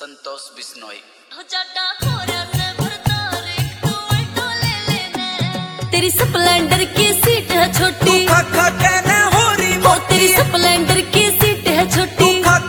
संतोष बिश्नोई। तेरी स्प्लेंडर की सीट है छोटी, तेरी स्प्लेंडर की सीट है छोटी,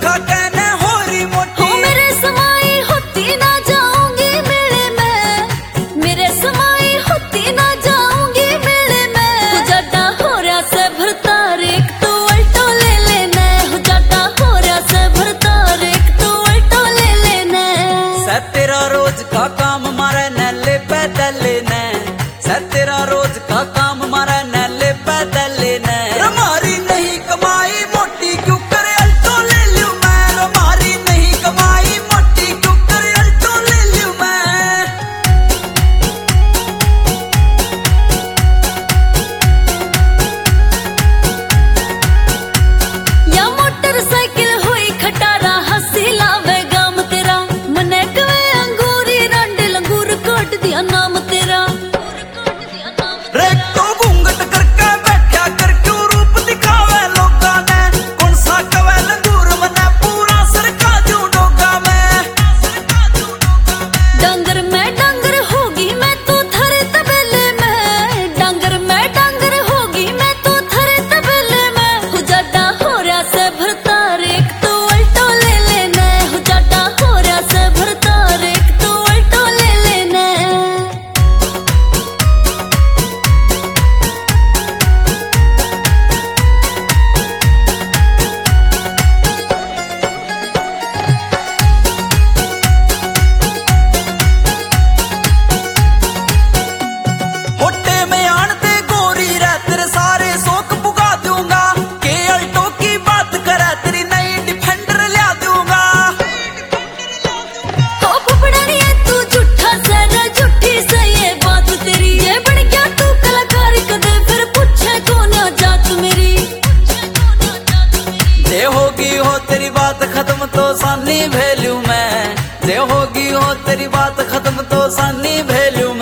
हो मेरे समाई होती ना जाऊंगी मेले में, मेरे समाई होती ना जाऊंगी मेले में। हो जाता हो रहा से भरता रेक तू अल्टो ले लेना, हो जाता हो रहा से भरता रेक तू अल्टो ले लेना। सर तेरा रोज का काम मारे नले पैदल लेना, सर तेरा रोज का काम मारा नले पैदल लेना। हमारी नहीं कमाई मोटी क्यों करे अल्टो ले लूं मैं, हमारी नहीं कमाई मोटी क्यों करे अल्टो ले लूं मैं। या मोटरसाइकिल हुई खटारा हंसी लावे गाम तेरा, मने कवे अंगूरी रंड लंगूर कोट दिया नाम तेरा। तेरी बात खत्म तो सानी भेलू मैं, जे होगी हो तेरी बात खत्म तो सानी भेलू।